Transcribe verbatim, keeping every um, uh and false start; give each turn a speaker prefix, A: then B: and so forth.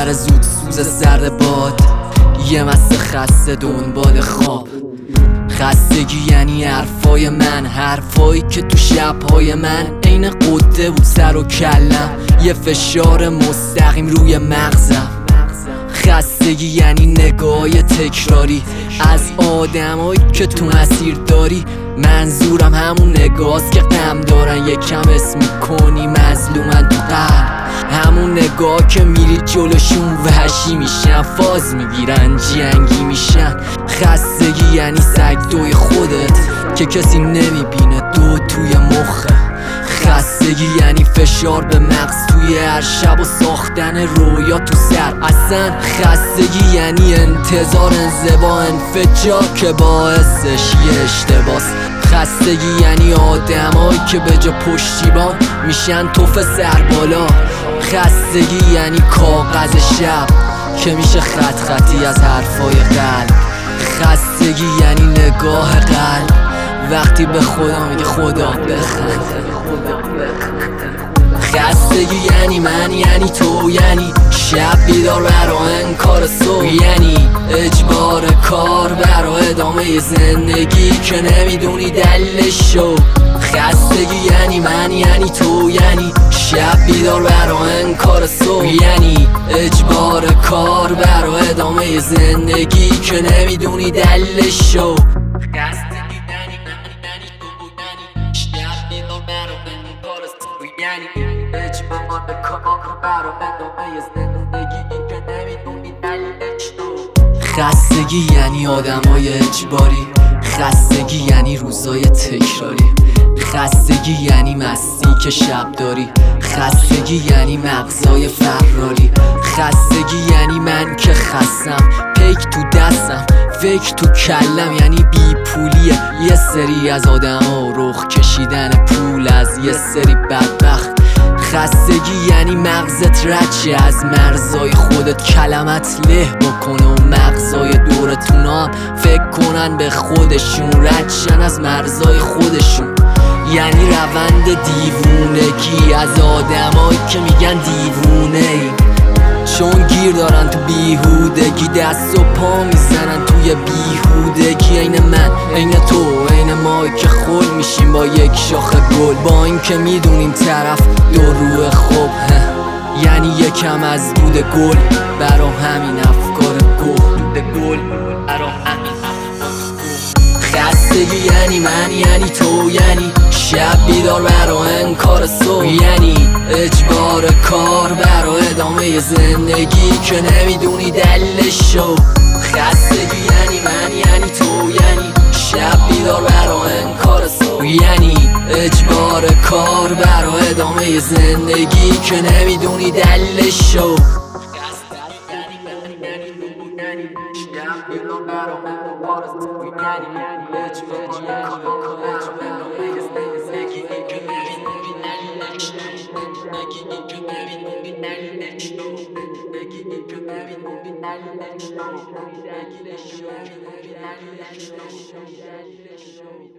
A: سر زود سوز سر باد، یه مست خسته دنبال خواب. خستگی یعنی حرفای من، حرفایی که تو شبهای من عین قده بود سر و کلم، یه فشار مستقیم روی مغزم. خستگی یعنی نگاهی تکراری از آدمایی که تو مسیر داری. منظورم همون نگاهست که غم دارن، یکم اسم میکنی مظلومن تو قلب. همون نگاه که میری جلوشون وحشی میشن، فاز میگیرن جنگی میشن. خستگی یعنی سگ دوی خودت که کسی نمیبینه، دو توی مخه. خستگی یعنی فشار به مغز توی هر شب و ساختن رویا تو سر. اصلا خستگی یعنی انتظار انزوا انفجار که باعثش یه اشتباس. خستگی یعنی آدمایی که به جا پشتیبان میشن توف سر بالا. خستگی یعنی کاغذ شب که میشه خط خطی از حرفای قلب. خستگی یعنی نگاه قلب وقتی به خدا میگه خدا بخند. خستگی یعنی من، یعنی تو، یعنی شب بیدار برا انکار صبح، یعنی اجبار کار برا ادامه زندگی که نمیدونی دلش شو. خستگی یعنی من، یعنی تو، یعنی شب بیدار برا انکار صبح، یعنی اجبار کار برا ادامه زندگی که نمیدونی دلش شو. خستگی یعنی من، یعنی تو، یعنی شب بیدار برا انکار صبح، یعنی اجبار کار برا ادامه زندگی که نمیدونی دلش شو. خستگی یعنی آدمای اجباری، خستگی یعنی روزای تکراری، خستگی یعنی مستی که شب داری، خستگی یعنی مغزای فراری. خستگی یعنی من که خستم، پیک تو دستم، فکر تو کلم، یعنی بی پولیه یه سری از آدم ها رخ کشیدن پول از یه سری بدبخت. خستگی یعنی مغزت رچه از مرزای خودت، کلمت له بکنه و مغزای دورتون هم فکر کنن به خودشون، رچن از مرزای خودشون. یعنی روند دیوونگی از آدمایی که میگن دیوونه ای، چون گیر دارن تو بیهودگی، دست و پا میزنن توی بیهودگی. عین من، عین تو، عین ما که خل میشیم با یک شاخه گل، با این که میدونیم طرف دو روح خوب، یعنی یکم از دود گل برا همین افکار گل، دود گل برا همین افکار گل. خستگی یعنی من، یعنی تو، یعنی شب بیدار برا انکار صبح، یعنی اجبار کار برا ادامه زندگی که نمیدونی دلش شو. خستگی یعنی من، یعنی تو، یعنی شب بیدار برا انکار صبح، یعنی اجبار کار برا ادامه زندگی که نمیدونی دلش شو. Show.